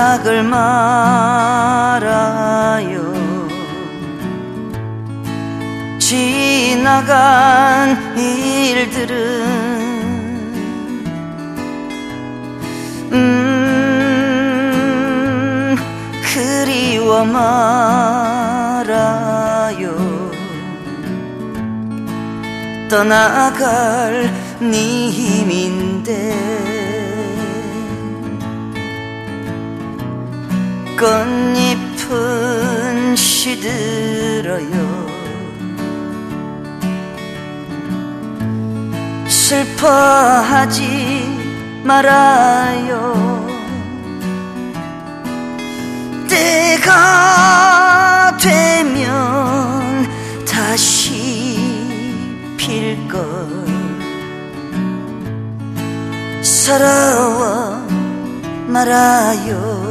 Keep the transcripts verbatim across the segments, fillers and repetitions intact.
생각을 말아요. 지나간 일들은 음 그리워 말아요. 떠나갈 네 힘인데 꽃잎은 시들어요. 슬퍼하지 말아요. 때가 되면 다시 필걸. 서러워 말아요.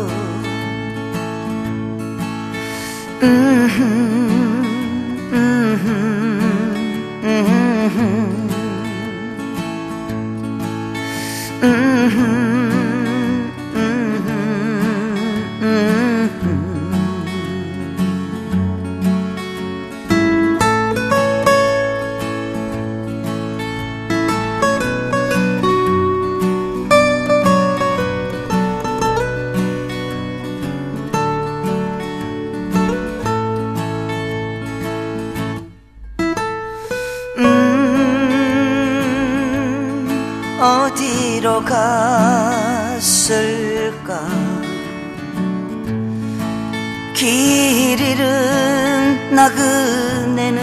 음흠, 음흠, 음흠, 음흠, 어디로 갔을까. 길 잃은 나그네는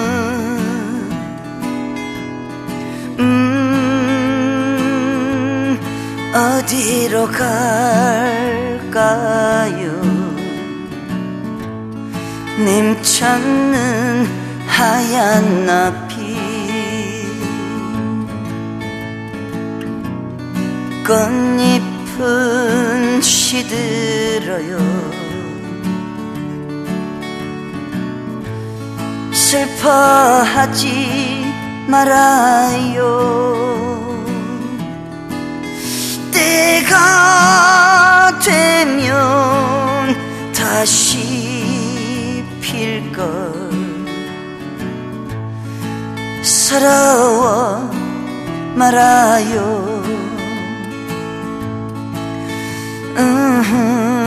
음 어디로 갈까요. 님찾는 하얀 나비 꽃잎은 시들어요. 슬퍼하지 말아요. 때가 되면 다시 필걸. 서러워 말아요. Uh-huh.